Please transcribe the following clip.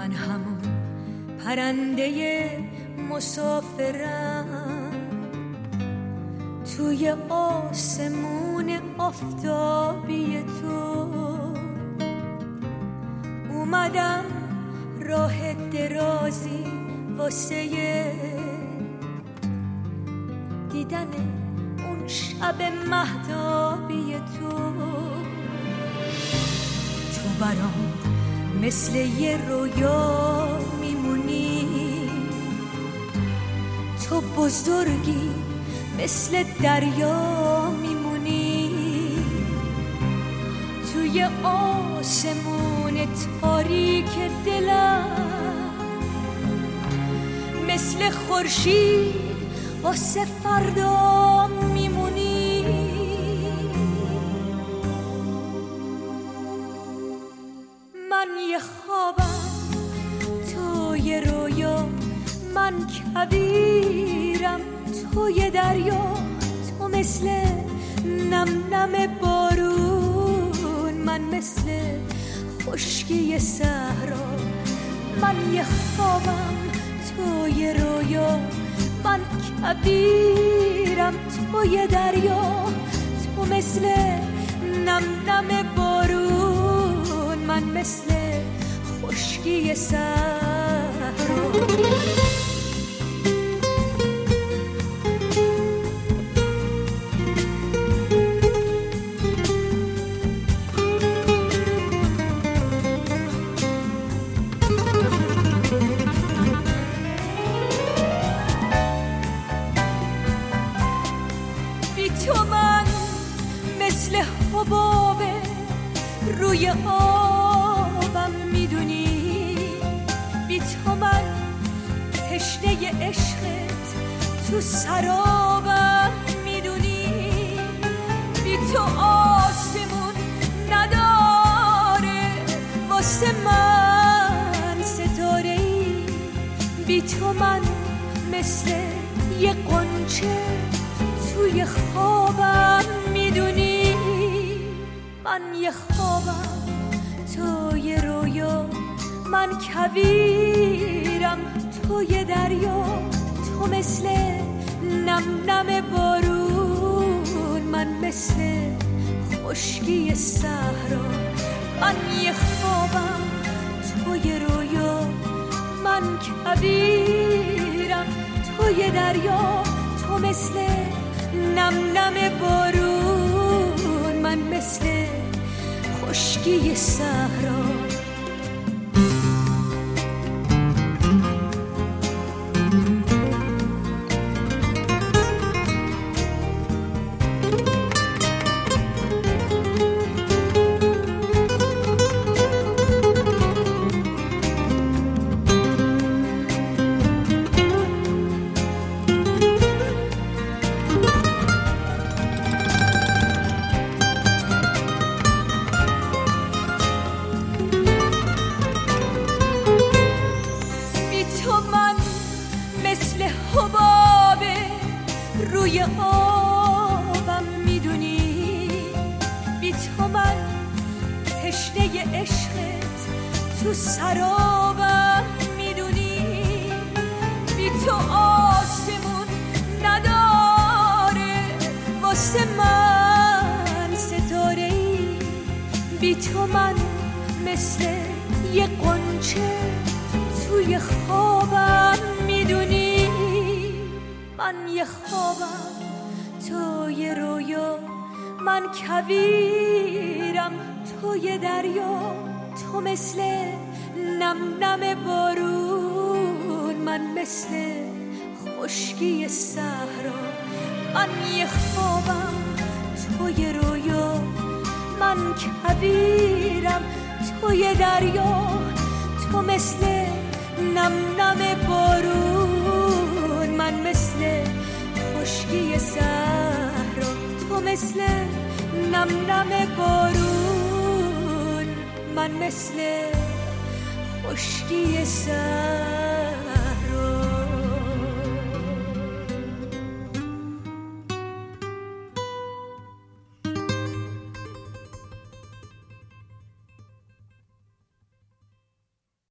من همون پرنده مسافرم توی آسمون آفتابی تو. اومدم راه درازی واسه دیدن اون شب مهتابی تو. تو برام مثل یه رویا میمونی، تو بزرگی مثل دریا میمونی، توی آسمون تاریک دلم مثل خورشید واسه فردا میمونی. من یه خوابم تو یه رویا، من کویرم تو یه دریا، تو مثل نم نم بارون، من مثل خشکی صحرا. من یه خوابم تو یه رویا، من کویرم تو یه دریا، تو مثل نم نم بارون، من مثل خشکی صحرا. حباب روی آبم میدونی، بی تو من تشنه عشقت تو سرابم میدونی، بی تو آسمون نداره واسه من ستاره‌ای، بی تو من مثل یه غنچه توی خوابم میدونی. من یه خوابم تو یه رویا، من کویرم تو یه دریا، تو مثل نم نم بارون، من مثل خشکی صحرا. من یه خوابم تو یه رویا، من کویرم تو یه دریا، تو مثل نم نم بارون، من مثل خشکی صحرا. روی آبم میدونی، بی تو من تشنه عشقت تو سرابم میدونی، بی تو آسمون نداره واسه من ستاره‌ای، بی تو من مثل یه غنچه توی خوابم میدونی. من یه خوابم تو یه رویا، من کویرم تو یه دریا، تو مثل نم نم بارون، من مثل خشکی صحرا. من یه خوابم تو یه رویا، من کویرم تو یه دریا، تو مثل نم نم بارون، من مثل خشکی صحرا. تو مثل نم نم بارون، من مثل خشکی صحرا.